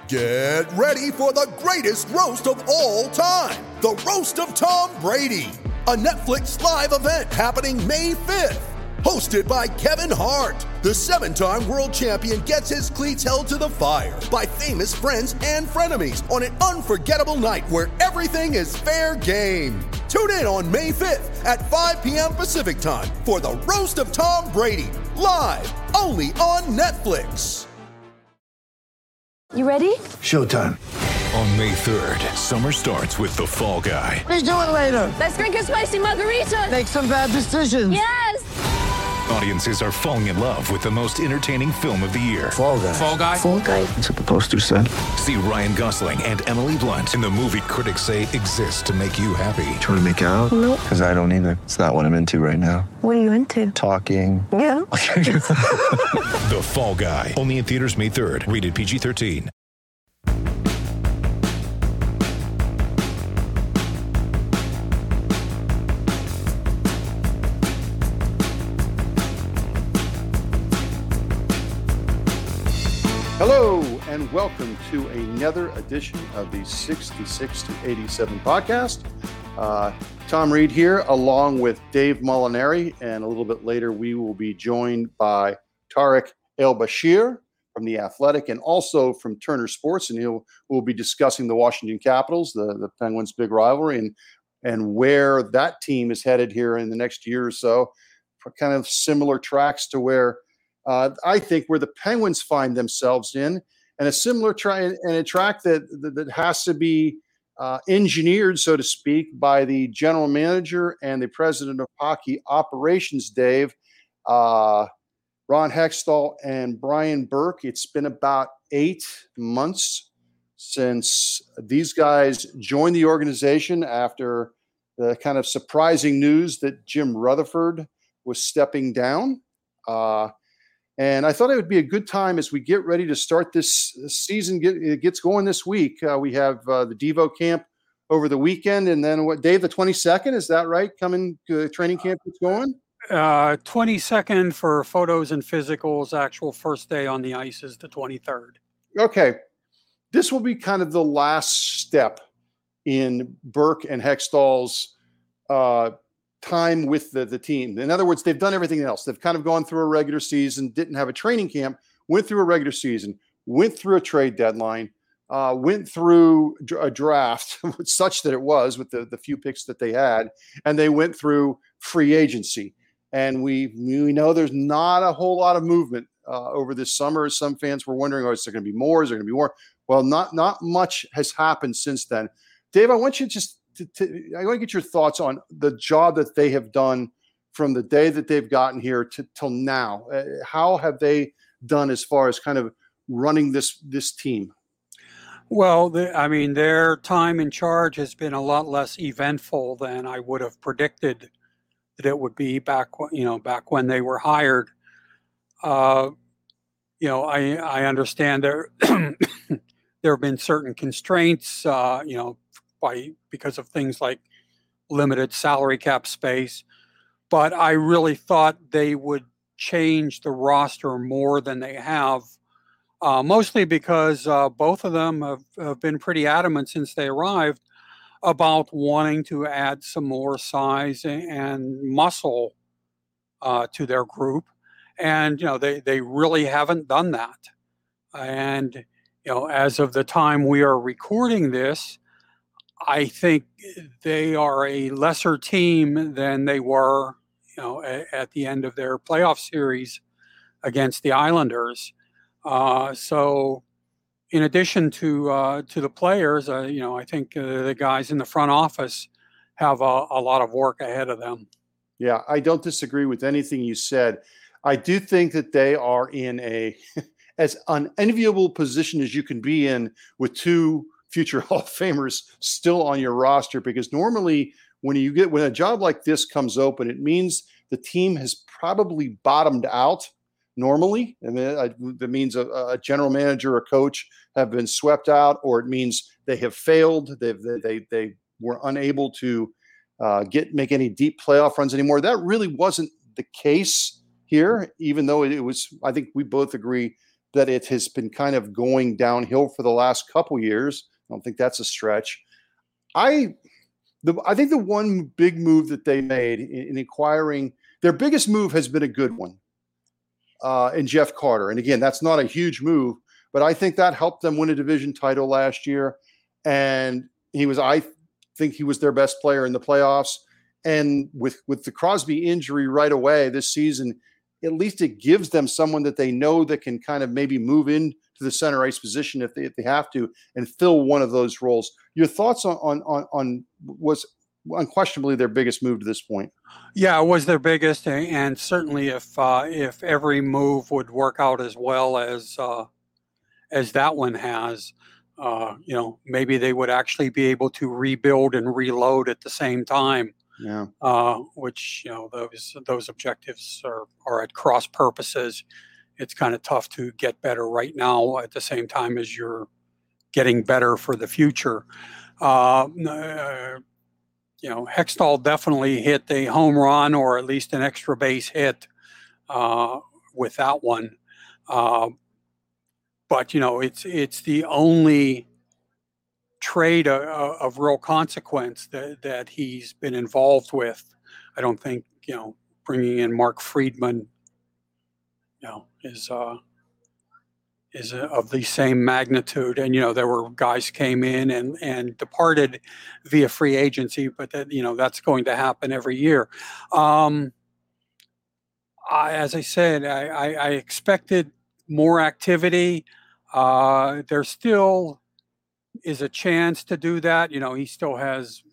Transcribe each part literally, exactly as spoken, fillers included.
Get ready for the greatest roast of all time, the Roast of Tom Brady, a Netflix live event happening May fifth. Hosted by Kevin Hart, the seven-time world champion gets his cleats held to the fire by famous friends and frenemies on an unforgettable night where everything is fair game. Tune in on May fifth at five p.m. Pacific time for the Roast of Tom Brady, live only on Netflix. You ready? Showtime. On May third, summer starts with The Fall Guy. Let's do it later. Let's drink a spicy margarita. Make some bad decisions. Yes! Audiences are falling in love with the most entertaining film of the year. Fall Guy. Fall Guy? Fall Guy. That's what the poster said. See Ryan Gosling and Emily Blunt in the movie critics say exists to make you happy. Trying to make it out? Nope. Because I don't either. It's not what I'm into right now. What are you into? Talking. Yeah. The Fall Guy. Only in theaters May third. Rated P G thirteen. Hello, and welcome to another edition of the sixty-six to eighty-seven podcast. Uh, Tom Reed here, along with Dave Molinari, and a little bit later we will be joined by Tarek El-Bashir from The Athletic and also from Turner Sports, and he'll we'll be discussing the Washington Capitals, the, the Penguins' big rivalry, and, and where that team is headed here in the next year or so, for kind of similar tracks to where Uh, I think where the Penguins find themselves in, and a similar track and a track that, that that has to be uh, engineered, so to speak, by the general manager and the president of hockey operations, Dave, uh, Ron Hextall and Brian Burke. It's been about eight months since these guys joined the organization after the kind of surprising news that Jim Rutherford was stepping down. Uh, And I thought it would be a good time as we get ready to start this season. Get, it gets going this week. Uh, we have uh, the Devo camp over the weekend. And then what, Dave, the twenty-second, is that right? Coming to training camp that's going? Uh, twenty-second for photos and physicals. Actual first day on the ice is the twenty-third. Okay. This will be kind of the last step in Burke and Hextall's uh time with the, the team. In other words, they've done everything else. They've kind of gone through a regular season, didn't have a training camp, went through a regular season, went through a trade deadline, uh, went through a draft, such that it was with the, the few picks that they had, and they went through free agency. And we, we know there's not a whole lot of movement uh, over this summer. Some fans were wondering, oh, is there going to be more? Is there going to be more? Well, not, not much has happened since then. Dave, I want you to just To, to, I want to get your thoughts on the job that they have done from the day that they've gotten here to till now. Uh, how have they done as far as kind of running this this team? Well, the, I mean, their time in charge has been a lot less eventful than I would have predicted that it would be back, you know, back when they were hired. Uh, you know, I I understand there there have been certain constraints, uh, you know, by because of things like limited salary cap space. But I really thought they would change the roster more than they have, uh, mostly because uh, both of them have, have been pretty adamant since they arrived about wanting to add some more size and, and muscle uh, to their group. And, you know, they, they really haven't done that. And, you know, as of the time we are recording this, I think they are a lesser team than they were, you know, at, at the end of their playoff series against the Islanders. Uh, so, in addition to uh, to the players, uh, you know, I think uh, the guys in the front office have a, a lot of work ahead of them. Yeah, I don't disagree with anything you said. I do think that they are in a as unenviable position as you can be in with two future Hall of Famers still on your roster, because normally when you get when a job like this comes open, it means the team has probably bottomed out normally. And that means a, a general manager or coach have been swept out, or it means they have failed. They've, they they they were unable to uh, get make any deep playoff runs anymore. That really wasn't the case here, even though it was. I think we both agree that it has been kind of going downhill for the last couple years. I don't think that's a stretch. I, the, I think the one big move that they made in, in acquiring, their biggest move has been a good one uh, in Jeff Carter. And again, that's not a huge move, but I think that helped them win a division title last year. And he was, I think he was their best player in the playoffs. And with, with the Crosby injury right away this season, at least it gives them someone that they know that can kind of maybe move into the center ice position if they, if they have to and fill one of those roles. Your thoughts on, on, on, on was unquestionably their biggest move to this point. Yeah, it was their biggest. And certainly if, uh, if every move would work out as well as, uh, as that one has, uh, you know, maybe they would actually be able to rebuild and reload at the same time. Yeah. Uh, which, you know, those those objectives are, are at cross purposes. It's kind of tough to get better right now at the same time as you're getting better for the future. Uh, uh, you know, Hextall definitely hit a home run or at least an extra base hit uh, with that one. Uh, but, you know, it's it's the only trade uh, of real consequence that, that he's been involved with. I don't think, you know, bringing in Mark Friedman, you know, is uh, is uh, of the same magnitude. And, you know, there were guys came in and, and departed via free agency, but that, you know, that's going to happen every year. Um, I, as I said, I, I, I expected more activity. Uh, there's still is a chance to do that. You know, he still has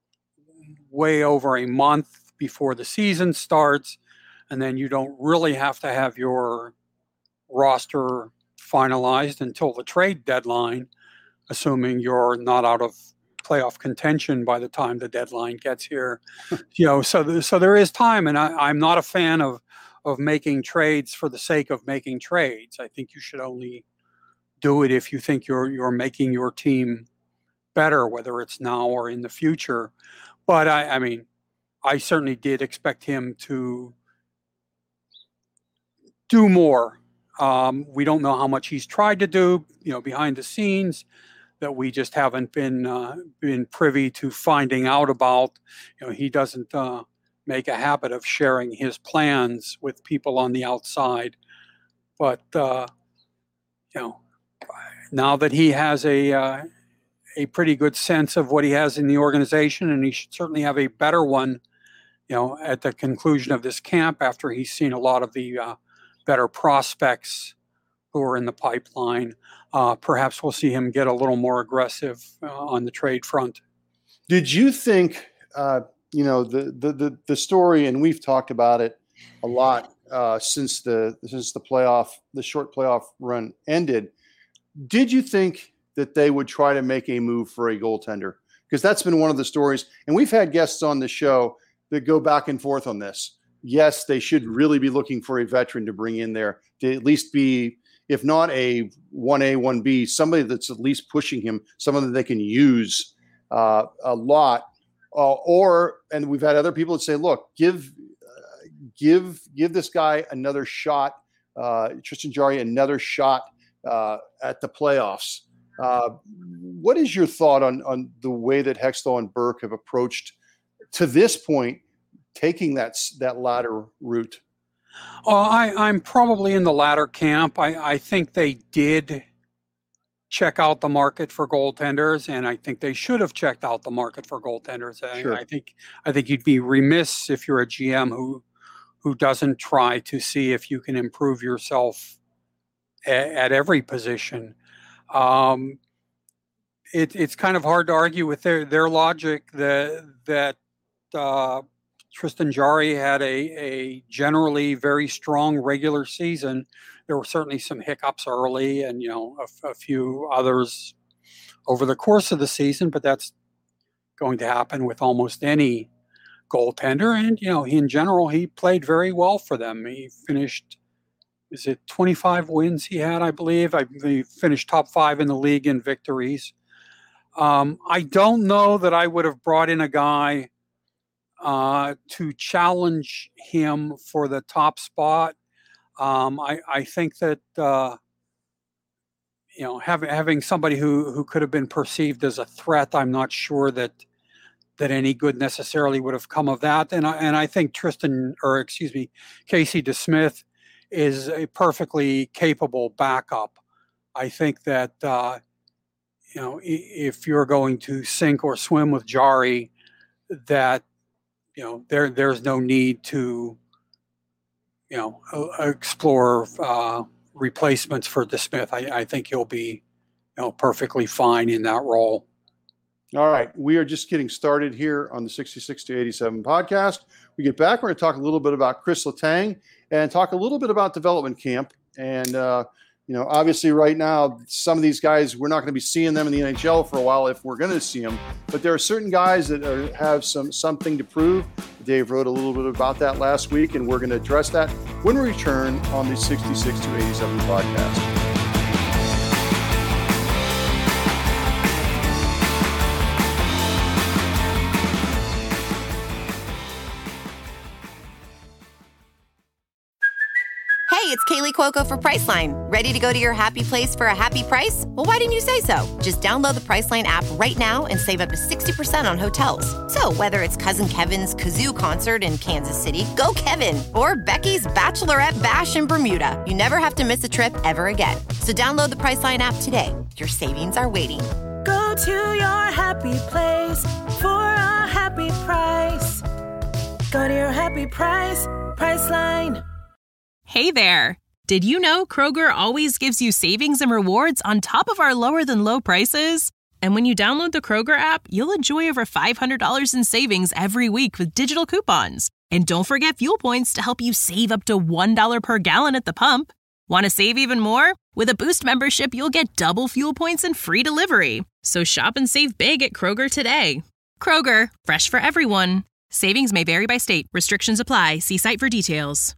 way over a month before the season starts, and then you don't really have to have your roster finalized until the trade deadline, assuming you're not out of playoff contention by the time the deadline gets here. You know, so th- so there is time, and I, I'm not a fan of of making trades for the sake of making trades. I think you should only do it if you think you're you're making your team better, whether it's now or in the future. But I, I mean, I certainly did expect him to do more. Um, we don't know how much he's tried to do, you know, behind the scenes that we just haven't been uh, been privy to finding out about. You know, he doesn't uh, make a habit of sharing his plans with people on the outside. But uh, you know. Now that he has a uh, a pretty good sense of what he has in the organization, and he should certainly have a better one, you know, at the conclusion of this camp after he's seen a lot of the uh, better prospects who are in the pipeline. Uh, perhaps we'll see him get a little more aggressive uh, on the trade front. Did you think, uh, you know, the, the the the story, and we've talked about it a lot uh, since the since the playoff, the short playoff run ended. Did you think that they would try to make a move for a goaltender? Because that's been one of the stories. And we've had guests on the show that go back and forth on this. Yes, they should really be looking for a veteran to bring in there to at least be, if not a one A, one B, somebody that's at least pushing him, someone that they can use uh, a lot. Uh, or, and we've had other people that say, look, give, uh, give, give this guy another shot, uh, Tristan Jarry another shot Uh, at the playoffs. Uh, what is your thought on on the way that Hextall and Burke have approached to this point, taking that that latter route? Well, I, I'm probably in the latter camp. I, I think they did check out the market for goaltenders, and I think they should have checked out the market for goaltenders. I, Sure. I think I think you'd be remiss if you're a G M who who doesn't try to see if you can improve yourself at every position. Um, it, it's kind of hard to argue with their, their logic that, that uh, Tristan Jarry had a, a generally very strong regular season. There were certainly some hiccups early and, you know, a, a few others over the course of the season, but that's going to happen with almost any goaltender. And, you know, he, in general, he played very well for them. He finished Is it twenty-five wins he had, I believe? I he finished top five in the league in victories. Um, I don't know that I would have brought in a guy uh, to challenge him for the top spot. Um, I, I think that uh, you know, having having somebody who who could have been perceived as a threat, I'm not sure that that any good necessarily would have come of that. And I and I think Tristan, or excuse me, Casey DeSmith is a perfectly capable backup. I think that uh, you know, if you're going to sink or swim with Jari, that you know there there's no need to you know explore uh, replacements for DeSmith. I, I think he'll be you know perfectly fine in that role. All right, we are just getting started here on the sixty-six to eighty-seven podcast. We get back, we're going to talk a little bit about Chris Letang and talk a little bit about development camp. And, uh, you know, obviously right now, some of these guys, we're not going to be seeing them in the N H L for a while if we're going to see them. But there are certain guys that are, have some something to prove. Dave wrote a little bit about that last week, and we're going to address that when we return on the sixty-six to eighty-seven podcast. Hey, it's Kaylee Cuoco for Priceline. Ready to go to your happy place for a happy price? Well, why didn't you say so? Just download the Priceline app right now and save up to sixty percent on hotels. So whether it's Cousin Kevin's Kazoo Concert in Kansas City, go Kevin, or Becky's Bachelorette Bash in Bermuda, you never have to miss a trip ever again. So download the Priceline app today. Your savings are waiting. Go to your happy place for a happy price. Go to your happy price, Priceline. Hey there! Did you know Kroger always gives you savings and rewards on top of our lower-than-low prices? And when you download the Kroger app, you'll enjoy over five hundred dollars in savings every week with digital coupons. And don't forget fuel points to help you save up to one dollar per gallon at the pump. Want to save even more? With a Boost membership, you'll get double fuel points and free delivery. So shop and save big at Kroger today. Kroger, fresh for everyone. Savings may vary by state. Restrictions apply. See site for details.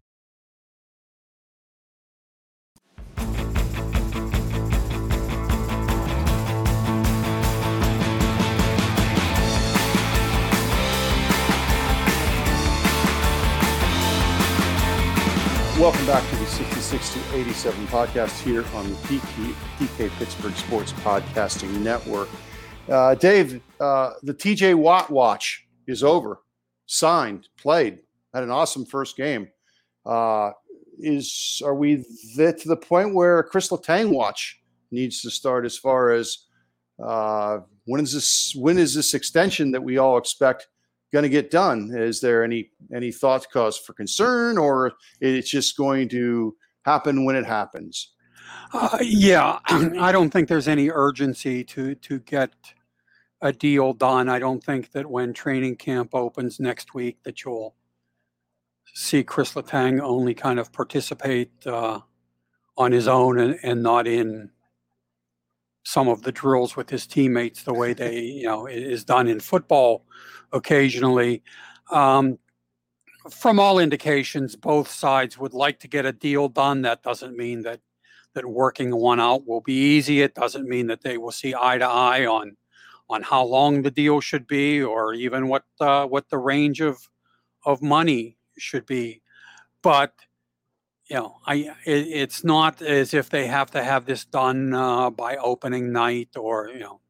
Welcome back to the sixty-six to eighty-seven podcast here on the P K, P K Pittsburgh Sports Podcasting Network. Uh, Dave, uh, the T J Watt watch is over. Signed, played, had an awesome first game. Uh, is are we there to the point where Chris Letang watch needs to start as far as uh, when is this when is this extension that we all expect going to get done? Is there any any thought cause for concern, or it's just going to happen when it happens? Uh, yeah, I don't think there's any urgency to to get a deal done. I don't think that when training camp opens next week that you'll see Chris Letang only kind of participate uh, on his own and, and not in some of the drills with his teammates the way they, you know, is done in football occasionally. Um, from all indications, both sides would like to get a deal done. That doesn't mean that that working one out will be easy. It doesn't mean that they will see eye to eye on on how long the deal should be, or even what uh, what the range of of money should be. But you know, I it, it's not as if they have to have this done uh, by opening night, or you know,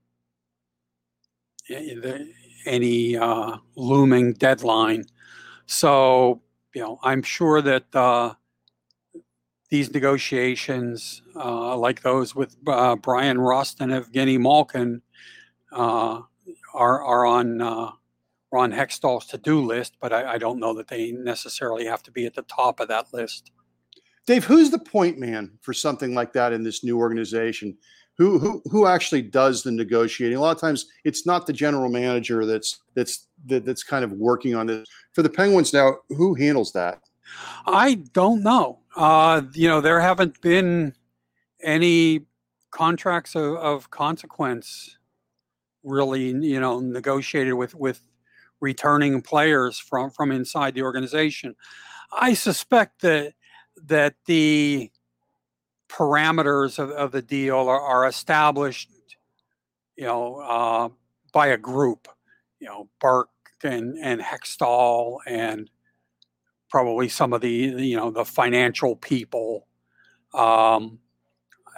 any uh, looming deadline. So you know, I'm sure that uh, these negotiations, uh, like those with uh, Brian Rust and Evgeny Malkin, uh, are are on uh, Ron Hextall's to-do list. But I, I don't know that they necessarily have to be at the top of that list. Dave, who's the point man for something like that in this new organization? Who who who actually does the negotiating? A lot of times, it's not the general manager that's that's that, that's kind of working on this. For the Penguins now, who handles that? I don't know. Uh, you know, there haven't been any contracts of, of consequence really, you know, negotiated with with returning players from from inside the organization. I suspect that that the parameters of, of the deal are, are established, you know, uh, by a group, you know, Burke and, and Hextall and probably some of the, you know, the financial people. Um,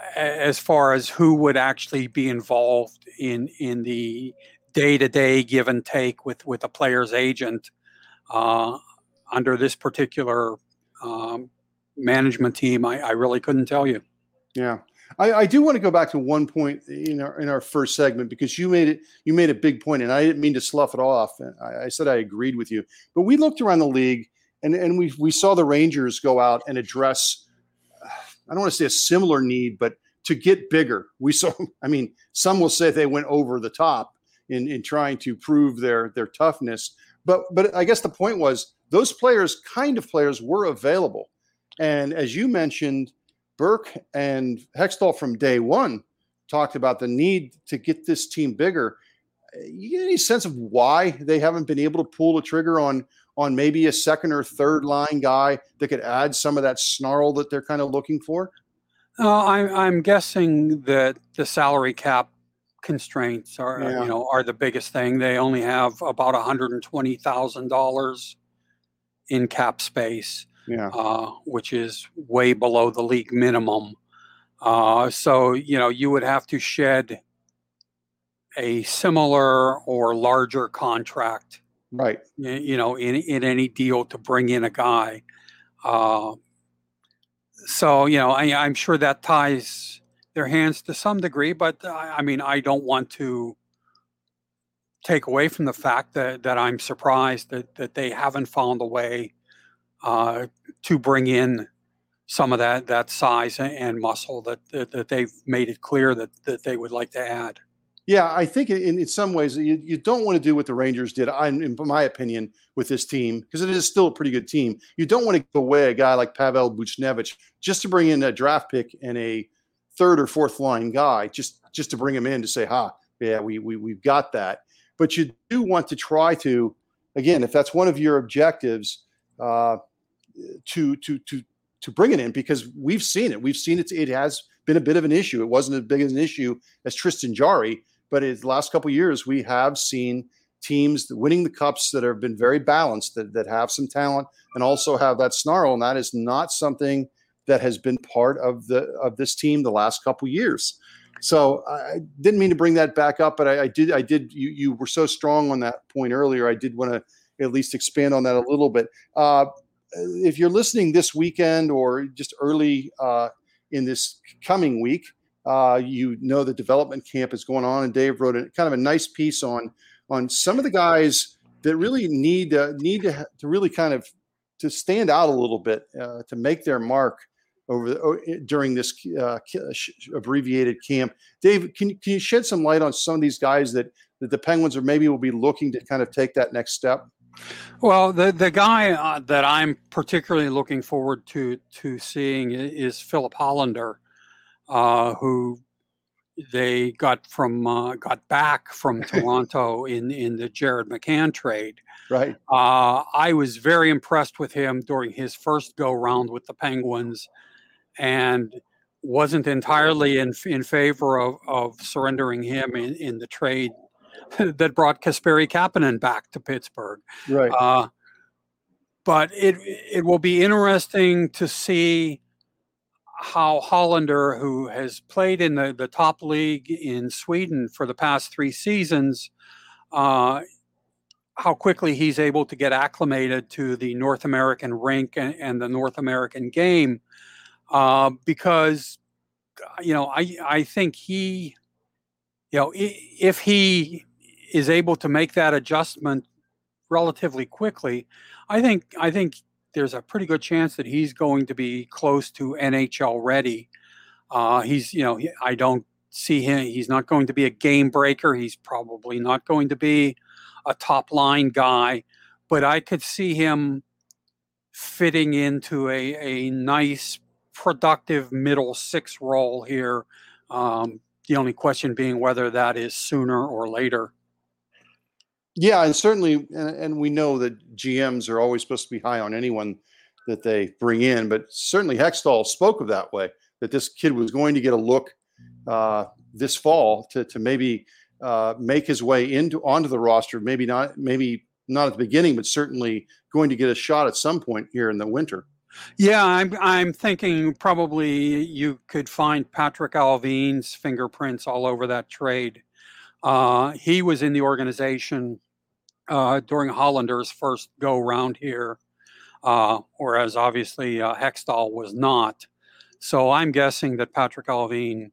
as far as who would actually be involved in in the day-to-day give and take with, with a player's agent uh, under this particular um, management team, I, I really couldn't tell you. Yeah. I, I do want to go back to one point in our in our first segment, because you made it you made a big point, and I didn't mean to slough it off. I, I said I agreed with you, but we looked around the league and, and we we saw the Rangers go out and address, I don't want to say a similar need, but to get bigger. We saw, I mean, some will say they went over the top in, in trying to prove their their toughness. But but I guess the point was those players, kind of players, were available. And as you mentioned, Burke and Hextall from day one talked about the need to get this team bigger. You get any sense of why they haven't been able to pull the trigger on on maybe a second or third line guy that could add some of that snarl that they're kind of looking for? Uh, I'm I'm guessing that the salary cap constraints are Yeah. you know are the biggest thing. They only have about one hundred twenty thousand dollars in cap space. Yeah. Uh, which is way below the league minimum. Uh, so, you know, you would have to shed a similar or larger contract, Right. y- you know, in, in any deal to bring in a guy. Uh, so, you know, I, I'm sure that ties their hands to some degree, but I, I mean, I don't want to take away from the fact that, that I'm surprised that, that they haven't found a way Uh, to bring in some of that that size and muscle that, that that they've made it clear that that they would like to add. Yeah, I think in, in some ways you, you don't want to do what the Rangers did, I, in my opinion, with this team, because it is still a pretty good team. You don't want to give away a guy like Pavel Buchnevich just to bring in a draft pick and a third or fourth line guy, just just to bring him in to say, ha, yeah, we, we, we've got that. But you do want to try to, again, if that's one of your objectives, uh, to to to to bring it in, because we've seen it. We've seen it. It has been a bit of an issue. It wasn't as big as an issue as Tristan Jarry, but in the last couple of years, we have seen teams winning the cups that have been very balanced, that, that have some talent and also have that snarl. And that is not something that has been part of the of this team the last couple of years. So I didn't mean to bring that back up, but I, I did. I did. You you were so strong on that point earlier. I did want to at least expand on that a little bit. Uh, If you're listening this weekend or just early uh, in this coming week, uh, you know the development camp is going on, and Dave wrote a kind of a nice piece on on some of the guys that really need uh, need to to really kind of to stand out a little bit, uh, to make their mark over the, during this uh, abbreviated camp. Dave, can you, can you shed some light on some of these guys that that the Penguins are maybe will be looking to kind of take that next step? Well, the the guy uh, that I'm particularly looking forward to to seeing i- is Philip Hollander, uh, who they got from uh, got back from Toronto in in the Jared McCann trade. Right. Uh, I was very impressed with him during his first go round with the Penguins, and wasn't entirely in in favor of of surrendering him in, in the trade that brought Kasperi Kapanen back to Pittsburgh. Right. Uh, but it it will be interesting to see how Hollander, who has played in the, the top league in Sweden for the past three seasons, uh, how quickly he's able to get acclimated to the North American rink and, and the North American game. Uh, because, you know, I, I think he, you know, if he is able to make that adjustment relatively quickly, I think I think there's a pretty good chance that he's going to be close to N H L ready. Uh, he's, you know, he, I don't see him. He's not going to be a game breaker. He's probably not going to be a top line guy, but I could see him fitting into a, a nice, productive middle six role here. Um, the only question being whether that is sooner or later. Yeah, and certainly, and, and we know that G Ms are always supposed to be high on anyone that they bring in, but certainly Hextall spoke of that way, that this kid was going to get a look uh, this fall to to maybe uh, make his way into onto the roster. Maybe not, maybe not at the beginning, but certainly going to get a shot at some point here in the winter. Yeah, I'm I'm thinking probably you could find Patrick Alvin's fingerprints all over that trade. Uh, he was in the organization uh, during Hollander's first go round here, uh, whereas obviously uh, Hextall was not. So I'm guessing that Patrick Alvin,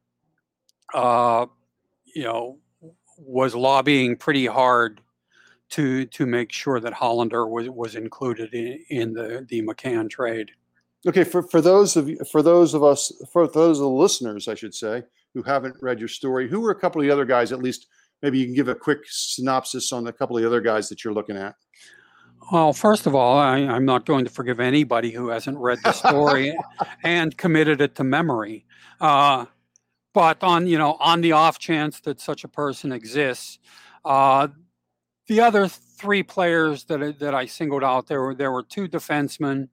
uh, you know, was lobbying pretty hard to to make sure that Hollander was was included in, in the the McCann trade. Okay, for, for those of you, for those of us, for those of the listeners, I should say, who haven't read your story, who were a couple of the other guys? At least, maybe you can give a quick synopsis on a couple of the other guys that you're looking at. Well, first of all, I, I'm not going to forgive anybody who hasn't read the story and committed it to memory. Uh, but on you know on the off chance that such a person exists, uh, the other three players that that I singled out, there were there were two defensemen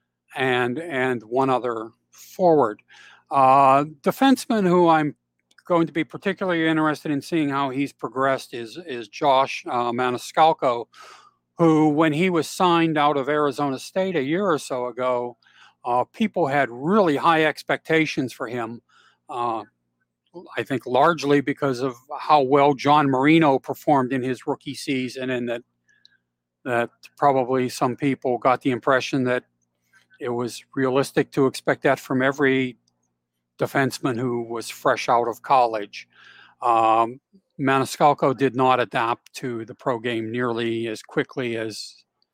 and and one other forward. Uh, defenseman who I'm going to be particularly interested in seeing how he's progressed is is Josh uh, Maniscalco, who, when he was signed out of Arizona State a year or so ago, uh, people had really high expectations for him. Uh, I think largely because of how well John Marino performed in his rookie season, and that that probably some people got the impression that it was realistic to expect that from every defenseman who was fresh out of college. Um, Maniscalco did not adapt to the pro game nearly as quickly as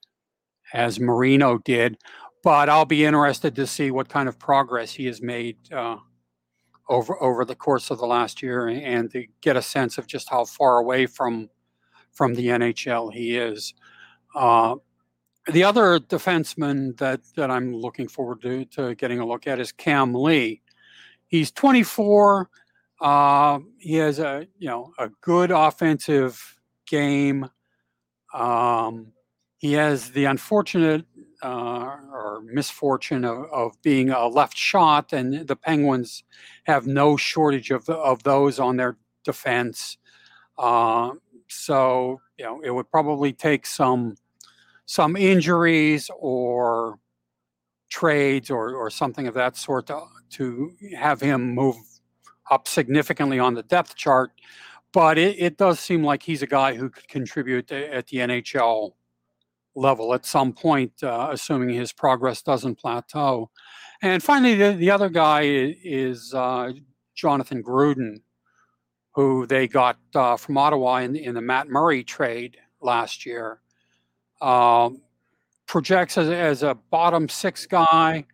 as Marino did, but I'll be interested to see what kind of progress he has made uh, over over the course of the last year, and to get a sense of just how far away from from the N H L he is. Uh, The other defenseman that, that I'm looking forward to, to getting a look at is Cam Lee. He's twenty-four. Uh, he has a you know a good offensive game. Um, he has the unfortunate uh, or misfortune of, of being a left shot, and the Penguins have no shortage of of those on their defense. Uh, so you know it would probably take some. some injuries or trades or, or something of that sort to, to have him move up significantly on the depth chart. But it, it does seem like he's a guy who could contribute at the N H L level at some point, uh, assuming his progress doesn't plateau. And finally, the, the other guy is uh, Jonathan Gruden, who they got uh, from Ottawa in, in the Matt Murray trade last year. Um, projects as, as a bottom six guy,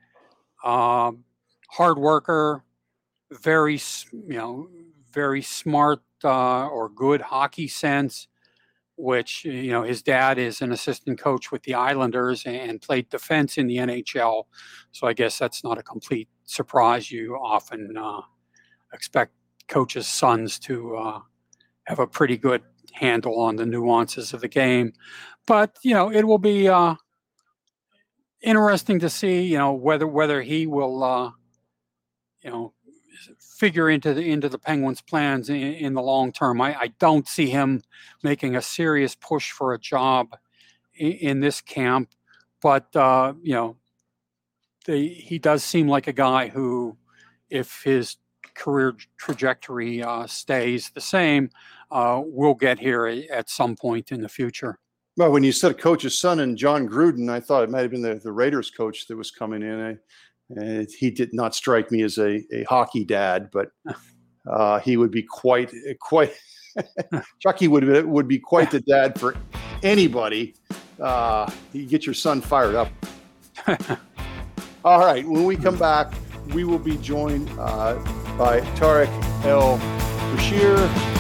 um, hard worker, very, you know, very smart uh, or good hockey sense, which, you know, his dad is an assistant coach with the Islanders and played defense in the N H L. So I guess that's not a complete surprise. You often uh, expect coaches' sons to uh, have a pretty good handle on the nuances of the game. But, you know, it will be uh, interesting to see, you know, whether whether he will, uh, you know, figure into the into the Penguins' plans in, in the long term. I, I don't see him making a serious push for a job in, in this camp. But, uh, you know, the, he does seem like a guy who, if his career trajectory uh, stays the same, uh, will get here at some point in the future. Well, when you said coach's son and John Gruden, I thought it might have been the, the Raiders coach that was coming in. I, uh, he did not strike me as a, a hockey dad, but uh, he would be quite quite. Chucky would would be quite the dad for anybody. Uh, you get your son fired up. All right, when we come back, we will be joined uh, by Tarek El Bashir.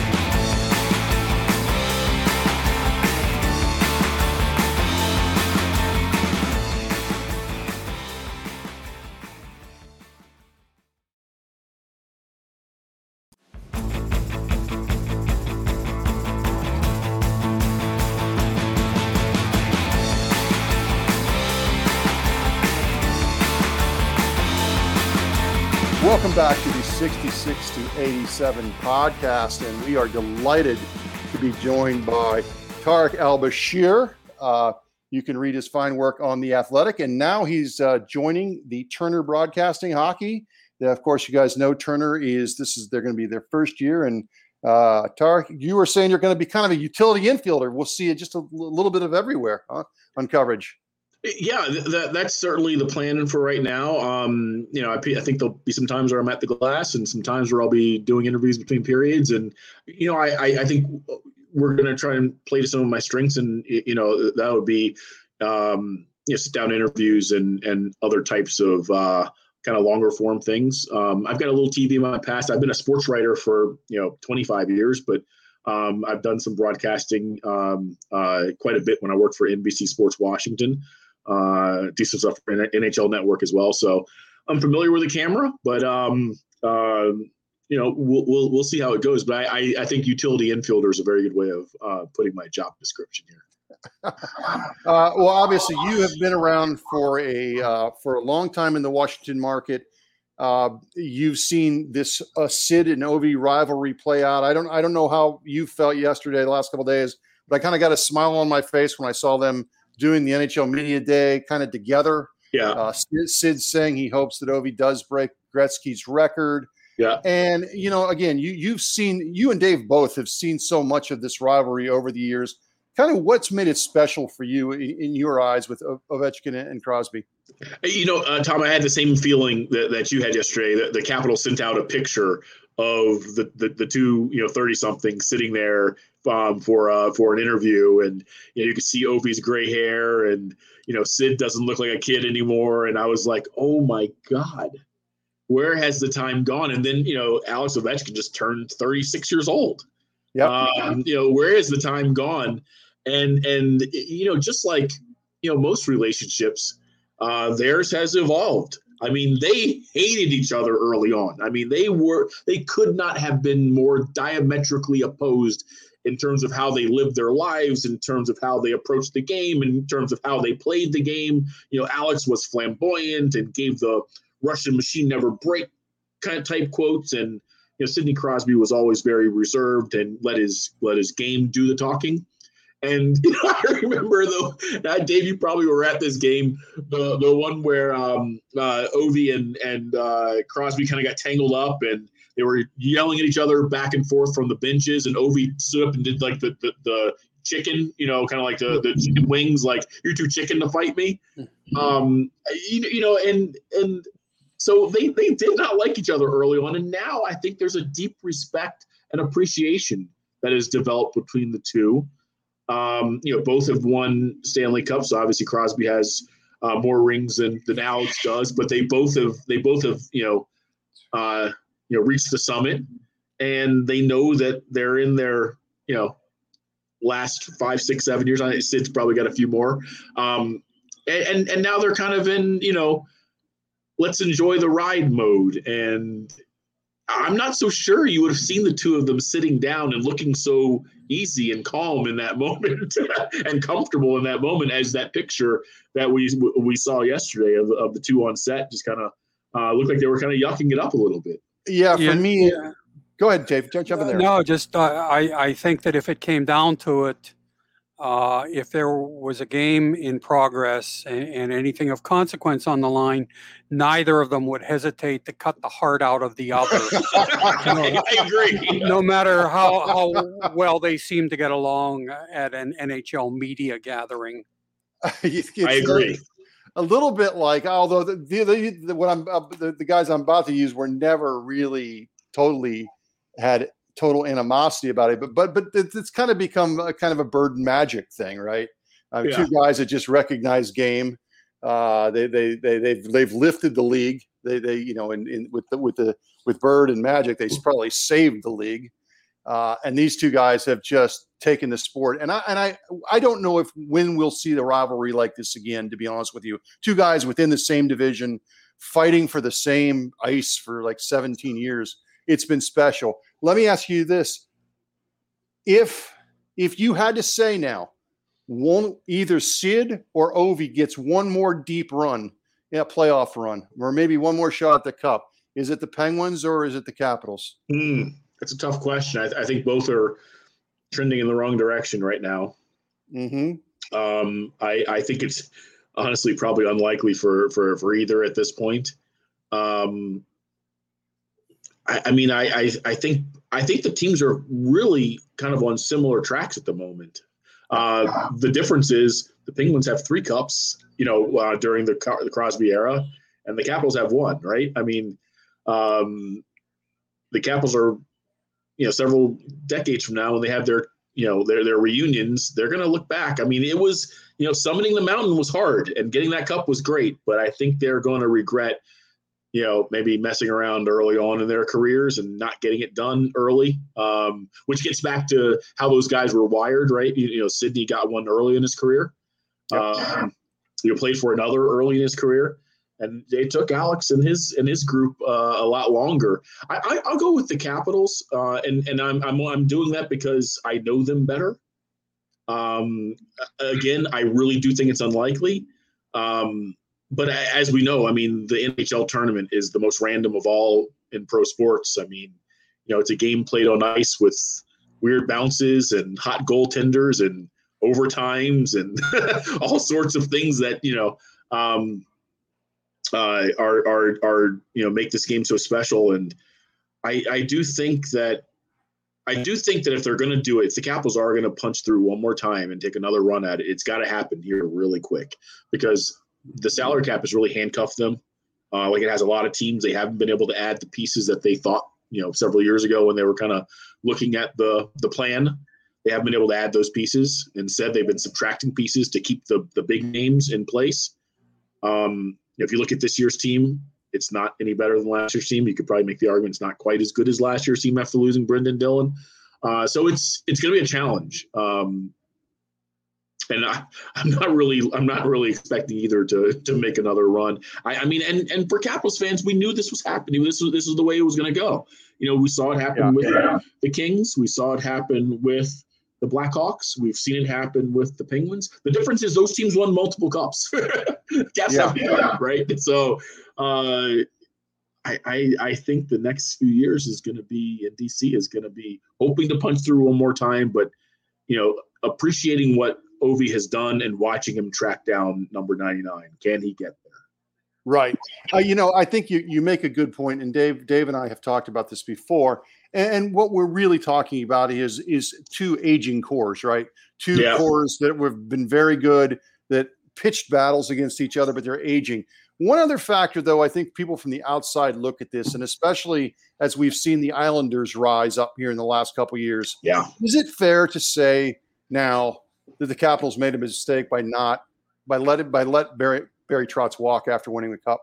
Welcome back to the sixty-six to eighty-seven podcast, and we are delighted to be joined by Tarek El Bashir. Uh, You can read his fine work on The Athletic. And now he's uh, joining the Turner Broadcasting Hockey. Uh, of course, you guys know Turner is, this is, they're going to be their first year. And uh, Tar, you were saying you're going to be kind of a utility infielder. We'll see it just a l- little bit of everywhere huh, on coverage. Yeah, that, that's certainly the plan for right now. Um, you know, I, I think there'll be some times where I'm at the glass and some times where I'll be doing interviews between periods. And, you know, I, I, I think we're going to try and play to some of my strengths. And, you know, that would be, um, you know, sit down interviews and, and other types of uh, kind of longer form things. Um, I've got a little T V in my past. I've been a sports writer for, you know, twenty-five years, but um, I've done some broadcasting um, uh, quite a bit when I worked for N B C Sports Washington. Uh, do some stuff for N H L Network as well. So I'm familiar with the camera, but um, uh, you know, we'll, we'll we'll see how it goes. But I, I, I think utility infielder is a very good way of uh, putting my job description here. uh, well, obviously, you have been around for a uh, for a long time in the Washington market. Uh, you've seen this uh, Sid and Ovi rivalry play out. I don't I don't know how you felt yesterday, the last couple of days, but I kind of got a smile on my face when I saw them doing the N H L Media Day kind of together. Yeah. Uh, Sid, Sid saying he hopes that Ovi does break Gretzky's record. Yeah. And, you know, again, you, you've seen, you and Dave both have seen so much of this rivalry over the years. Kind of what's made it special for you in, in your eyes with Ovechkin and Crosby? You know, uh, Tom, I had the same feeling that, that you had yesterday. That the Capitals sent out a picture of the, the, the two, you know, thirty-somethings sitting there um, for uh, for an interview. And, you know, you could see Ovi's gray hair and, you know, Sid doesn't look like a kid anymore. And I was like, oh, my God, where has the time gone? And then, you know, Alex Ovechkin just turned thirty-six years old. Yeah. Um, you know, where has the time gone? And, and you know, just like, you know, most relationships, uh, theirs has evolved. I mean, they hated each other early on. I mean, they were they could not have been more diametrically opposed in terms of how they lived their lives, in terms of how they approached the game, in terms of how they played the game. You know, Alex was flamboyant and gave the Russian machine never break kind of type quotes. And, you know, Sidney Crosby was always very reserved and let his let his game do the talking. And you know, I remember though, Dave, you probably were at this game, the the one where um, uh, Ovi and and uh, Crosby kind of got tangled up, and they were yelling at each other back and forth from the benches. And Ovi stood up and did like the the, the chicken, you know, kind of like the, the chicken wings, like you're too chicken to fight me. Um, you, you know, and and so they they did not like each other early on, and now I think there's a deep respect and appreciation that has developed between the two. Um, you know, both have won Stanley Cups. So obviously, Crosby has uh, more rings than, than Alex does, but they both have they both have you know, uh, you know, reached the summit, and they know that they're in their you know last five, six, seven years. I think Sid's probably got a few more, um, and, and and now they're kind of in you know, let's enjoy the ride mode. And I'm not so sure you would have seen the two of them sitting down and looking so easy and calm in that moment and comfortable in that moment as that picture that we we saw yesterday of, of the two on set just kind of uh, looked like they were kind of yucking it up a little bit. Yeah, for Yeah, me, yeah. Go ahead, Dave. Jump, jump in there. No, just uh, I, I think that if it came down to it, uh, if there was a game in progress and, and anything of consequence on the line, neither of them would hesitate to cut the heart out of the other. You know, I agree. no matter how, how well they seem to get along at an N H L media gathering. It's I agree. A little bit like, although the, the, the what I'm uh, the, the guys I'm about to use were never really totally had total animosity about it, but but but it's, it's kind of become a kind of a bird magic thing, right? Uh, Yeah. Two guys that just recognize game. Uh, they they they they've they've lifted the league. They they you know in, in with the with the with Bird and Magic, they probably saved the league. Uh, and these two guys have just taken the sport. And I and I I don't know if when we'll see the rivalry like this again. To be honest with you, two guys within the same division fighting for the same ice for like seventeen years. It's been special. Let me ask you this: if if you had to say now, one either Sid or Ovi gets one more deep run, yeah, playoff run, or maybe one more shot at the cup, is it the Penguins or is it the Capitals? Mm, that's a tough question. I, I think both are trending in the wrong direction right now. Mm-hmm. Um, I, I think it's honestly probably unlikely for for, for either at this point. Um, I, I mean, I, I I think I think the teams are really kind of on similar tracks at the moment. Uh, the difference is the Penguins have three cups, you know, uh, during the, the Crosby era, and the Capitals have one, right? I mean, um, the Capitals are, you know, several decades from now when they have their, you know, their their reunions, they're going to look back. I mean, it was, you know, summoning the mountain was hard, and getting that cup was great, but I think they're going to regret, you know, maybe messing around early on in their careers and not getting it done early, um, which gets back to how those guys were wired, right? You, you know, Sidney got one early in his career. Yep. Um, you know, played for another early in his career, and they took Alex and his and his group uh, a lot longer. I, I, I'll go with the Capitals, uh, and and I'm I'm I'm doing that because I know them better. Um, again, I really do think it's unlikely. Um, But as we know, I mean, the N H L tournament is the most random of all in pro sports. I mean, you know, it's a game played on ice with weird bounces and hot goaltenders and overtimes and all sorts of things that, you know, um, uh, are, are, are, you know, make this game so special. And I, I do think that, I do think that if they're going to do it, if the Capitals are going to punch through one more time and take another run at it, it's got to happen here really quick, because the salary cap has really handcuffed them. Uh, like it has a lot of teams. They haven't been able to add the pieces that they thought, you know, several years ago when they were kind of looking at the the plan. They haven't been able to add those pieces. Instead, they've been subtracting pieces to keep the the big names in place. Um, if you look at this year's team, it's not any better than last year's team. You could probably make the argument it's not quite as good as last year's team after losing Brendan Dillon. Uh, so it's it's going to be a challenge. Um, And I, I'm not really, I'm not really expecting either to to make another run. I, I mean, and and for Capitals fans, we knew this was happening. This was this was the way it was going to go. You know, we saw it happen yeah, with yeah. the Kings. We saw it happen with the Blackhawks. We've seen it happen with the Penguins. The difference is those teams won multiple cups. Caps yeah. have, right? So, uh, I, I I think the next few years is going to be, and D C is going to be hoping to punch through one more time, but you know, appreciating what Ovi has done and watching him track down number ninety-nine. Can he get there? Right. Uh, you know, I think you you make a good point, and Dave, Dave and I have talked about this before. And, and what we're really talking about is is two aging cores, right? Two yeah. cores that have been very good, that pitched battles against each other, but they're aging. One other factor, though, I think people from the outside look at this, and especially as we've seen the Islanders rise up here in the last couple of years. Yeah. Is it fair to say now that the Capitals made a mistake by not by letting by let Barry Barry Trotz walk after winning the cup?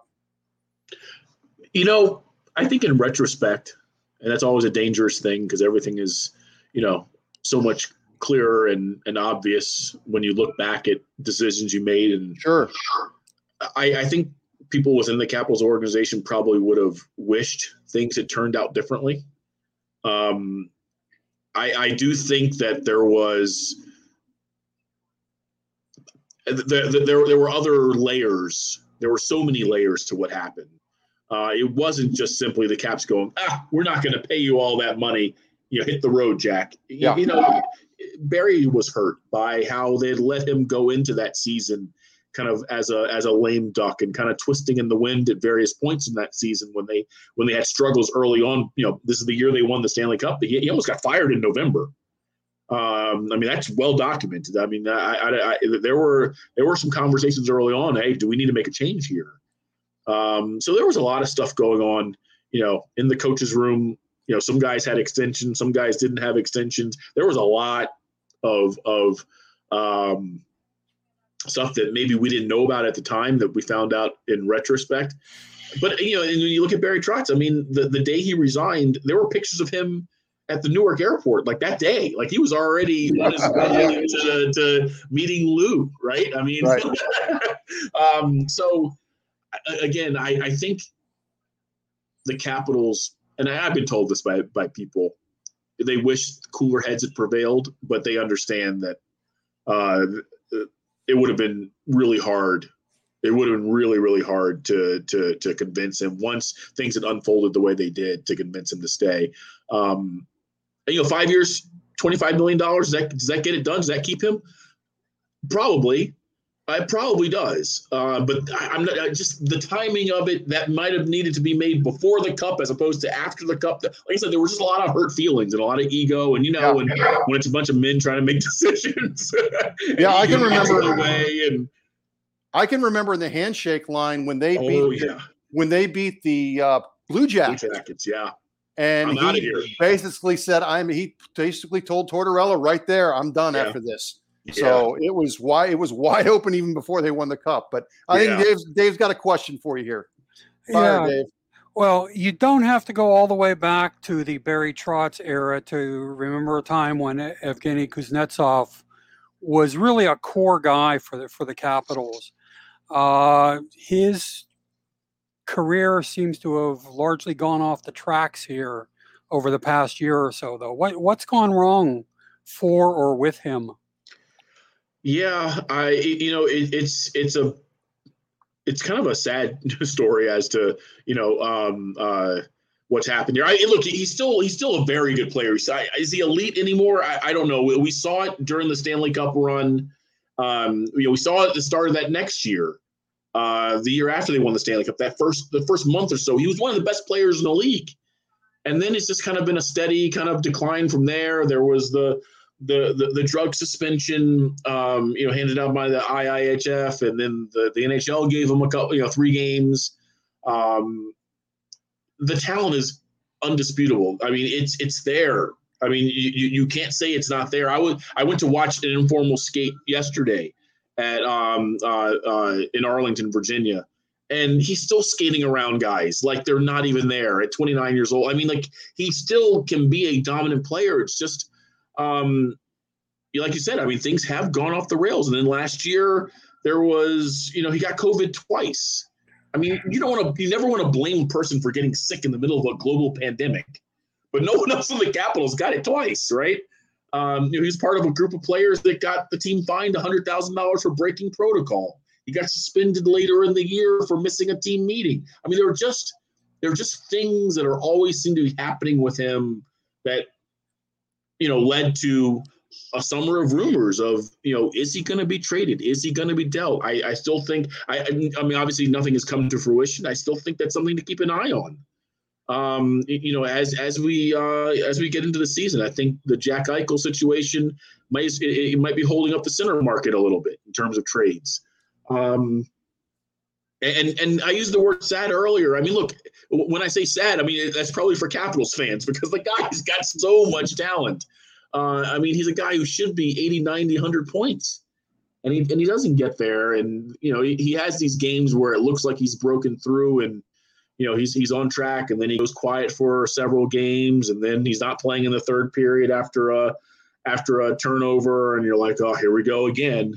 You know, I think in retrospect, and that's always a dangerous thing because everything is, you know, so much clearer and, and obvious when you look back at decisions you made. And sure, I, I think people within the Capitals organization probably would have wished things had turned out differently. Um, I, I do think that there was. There, there, there were other layers. There were so many layers to what happened. Uh, it wasn't just simply the Caps going, ah, we're not going to pay you all that money. You know, hit the road, Jack. Yeah. You, you know, Barry was hurt by how they let him go into that season kind of as a as a lame duck and kind of twisting in the wind at various points in that season when they when they had struggles early on. You know, this is the year they won the Stanley Cup. He, he almost got fired in November. Um, I mean, that's well documented. I mean, I, I, I, there were there were some conversations early on. Hey, do we need to make a change here? Um, so there was a lot of stuff going on, you know, in the coach's room. You know, some guys had extensions, some guys didn't have extensions. There was a lot of of um, stuff that maybe we didn't know about at the time that we found out in retrospect. But you know, and when you look at Barry Trotz, I mean, the the day he resigned, there were pictures of him at the Newark airport, like that day, like he was already on his way to, to meeting Lou, right? I mean, right. um, so again, I, I think the Capitals, and I've been told this by, by people, they wish cooler heads had prevailed, but they understand that uh, it would have been really hard. It would have been really, really hard to to to convince him once things had unfolded the way they did to convince him to stay. Um, you know, five years, twenty-five million dollars, does that, does that get it done? Does that keep him? Probably. It probably does, uh, but I, I'm not I just the timing of it. That might have needed to be made before the Cup as opposed to after the Cup. Like I said, there was just a lot of hurt feelings and a lot of ego, and you know, yeah. when when it's a bunch of men trying to make decisions. Yeah, I can remember the way, and I can remember in the handshake line when they oh, beat yeah. when they beat the uh, Blue Jackets. Blue Jackets, yeah. And I'm he basically said, "I'm." He basically told Tortorella right there, "I'm done yeah. after this." So yeah. it was wide. It was wide open even before they won the Cup. But I yeah. think Dave's Dave's got a question for you here. Fire, yeah. Dave. Well, you don't have to go all the way back to the Barry Trotz era to remember a time when Evgeny Kuznetsov was really a core guy for the for the Capitals. Uh, his career seems to have largely gone off the tracks here over the past year or so, though. What what's gone wrong for or with him? Yeah, I you know it, it's it's a it's kind of a sad story as to you know um, uh, what's happened here. I, look, he's still he's still a very good player. Is he elite anymore? I, I don't know. We, we saw it during the Stanley Cup run. Um, you know, we saw it at the start of that next year, uh, the year after they won the Stanley Cup. That first the first month or so, he was one of the best players in the league, and then it's just kind of been a steady kind of decline from there. There was the The, the the drug suspension, um, you know, handed out by the I I H F, and then the, the N H L gave him a couple, you know, three games. Um, the talent is undisputable. I mean, it's it's there. I mean, you, you you can't say it's not there. I would I went to watch an informal skate yesterday at um uh, uh in Arlington, Virginia, and he's still skating around guys like they're not even there at twenty-nine years old. I mean, like he still can be a dominant player. It's just Um, like you said, I mean, things have gone off the rails. And then last year there was, you know, he got COVID twice. I mean, you don't want to, you never want to blame a person for getting sick in the middle of a global pandemic, but no one else in the Capitals got it twice, right? Um, you know, he's part of a group of players that got the team fined one hundred thousand dollars for breaking protocol. He got suspended later in the year for missing a team meeting. I mean, there were just, there were just things that are always seem to be happening with him that, you know, led to a summer of rumors of, you know, is he going to be traded? Is he going to be dealt? I, I still think, I, I mean, obviously nothing has come to fruition. I still think that's something to keep an eye on. Um, you know, as, as we, uh, as we get into the season, I think the Jack Eichel situation might, it, it might be holding up the center market a little bit in terms of trades. Um, And and I used the word sad earlier. I mean, look, when I say sad, I mean, that's probably for Capitals fans because the guy's got so much talent. Uh, I mean, he's a guy who should be eighty, ninety, one hundred points. And he and he doesn't get there. And, you know, he, he has these games where it looks like he's broken through and, you know, he's he's on track. And then he goes quiet for several games. And then he's not playing in the third period after a, after a turnover. And you're like, oh, here we go again.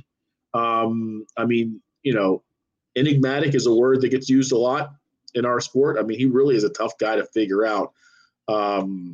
Um, I mean, you know, enigmatic is a word that gets used a lot in our sport. I mean, he really is a tough guy to figure out. Um,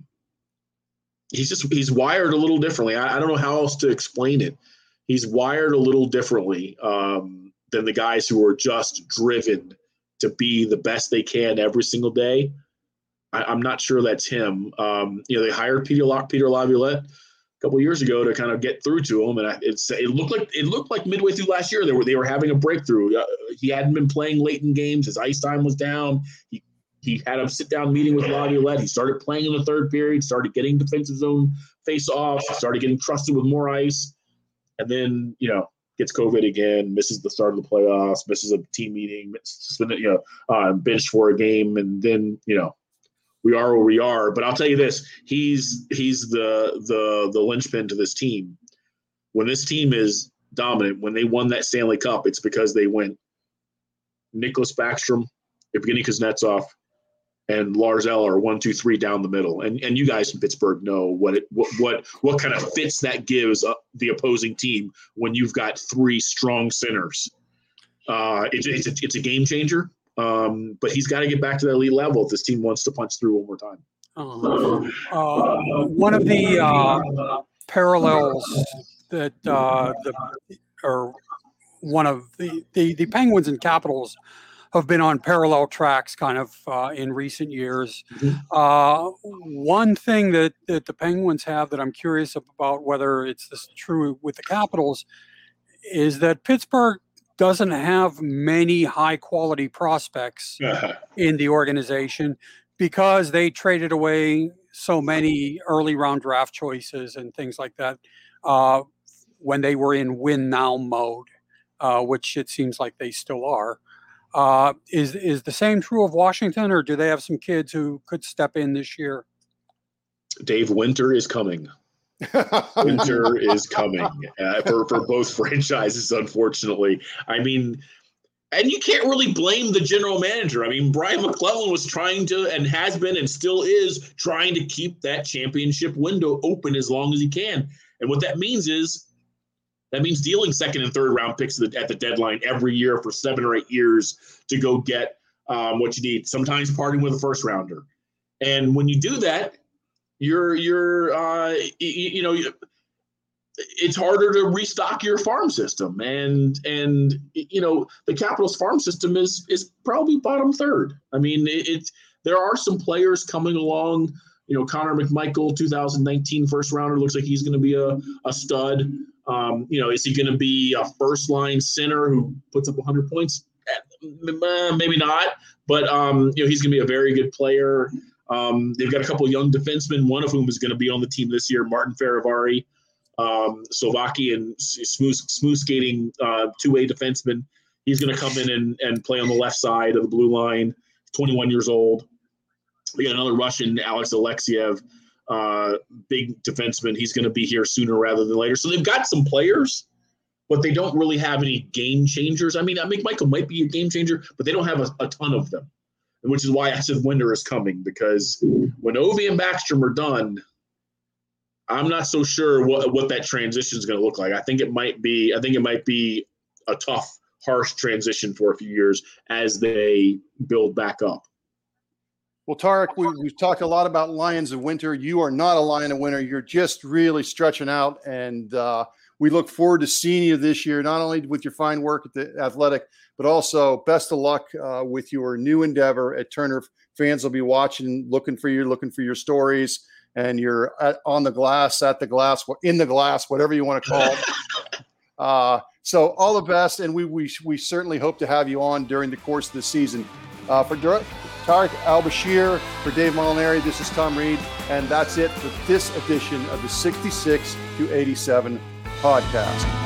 he's just, he's wired a little differently. I, I don't know how else to explain it. He's wired a little differently um, than the guys who are just driven to be the best they can every single day. I, I'm not sure that's him. Um, you know, they hired Peter, Peter Laviolette a couple of years ago to kind of get through to him, and I, it's it looked like it looked like midway through last year they were they were having a breakthrough. Uh, he hadn't been playing late in games; his ice time was down. He he had a sit down meeting with Laviolette. He started playing in the third period, started getting defensive zone face offs, started getting trusted with more ice, and then you know gets COVID again, misses the start of the playoffs, misses a team meeting, suspended, you know, uh, benched for a game, and then you know. We are where we are, but I'll tell you this: he's he's the the the linchpin to this team. When this team is dominant, when they won that Stanley Cup, it's because they went Nicholas Backstrom, Evgeny Kuznetsov, and Lars Eller one, two, three down the middle. And and you guys in Pittsburgh know what it what what what kind of fits that gives uh, the opposing team when you've got three strong centers. Uh, it, it's a, it's a game changer. Um, but he's got to get back to that elite level if this team wants to punch through one more time. Uh, uh, one of the uh, parallels that uh, the or one of the, the the Penguins and Capitals have been on parallel tracks kind of uh, in recent years. Mm-hmm. Uh, one thing that, that the Penguins have that I'm curious about whether it's this true with the Capitals is that Pittsburgh doesn't have many high quality prospects in the organization because they traded away so many early round draft choices and things like that uh, when they were in win now mode, uh, which it seems like they still are. Uh, is is the same true of Washington, or do they have some kids who could step in this year? Dave, winter is coming. Winter is coming uh, for, for both franchises, unfortunately. I mean, and you can't really blame the general manager. I mean, Brian McClellan was trying to, and has been and still is, trying to keep that championship window open as long as he can. And what that means is, that means dealing second and third round picks at the, at the deadline every year for seven or eight years to go get um, what you need, sometimes parting with a first rounder. And when you do that, you're, you're uh, you, you know, it's harder to restock your farm system. And, and you know, the Capitals farm system is is probably bottom third. I mean, it, it's there are some players coming along. You know, Connor McMichael, two thousand nineteen first rounder, looks like he's going to be a, a stud. Um, you know, is he going to be a first-line center who puts up one hundred points? Maybe not, but, um, you know, he's going to be a very good player. Um, they've got a couple of young defensemen, one of whom is going to be on the team this year, Martin Faravari, um, Slovakian smooth, smooth skating uh, two-way defenseman. He's going to come in and, and play on the left side of the blue line, twenty-one years old. We got another Russian, Alex Alexiev, uh, big defenseman. He's going to be here sooner rather than later. So they've got some players, but they don't really have any game changers. I mean, I think Michael might be a game changer, but they don't have a, a ton of them, which is why I said winter is coming, because when Ovi and Backstrom are done, I'm not so sure what, what that transition is going to look like. I think it might be, I think it might be a tough, harsh transition for a few years as they build back up. Well, Tarek, we, we've talked a lot about Lions of Winter. You are not a Lion of Winter. You're just really stretching out, and uh, we look forward to seeing you this year, not only with your fine work at the Athletic, but also best of luck uh, with your new endeavor at Turner. Fans will be watching, looking for you, looking for your stories, and you're at, on the glass, at the glass, in the glass, whatever you want to call it. uh, so all the best, and we, we we certainly hope to have you on during the course of the season. Uh, for Tarek Al-Bashir, for Dave Molinari, this is Tom Reed, and that's it for this edition of the sixty-six to eighty-seven podcast.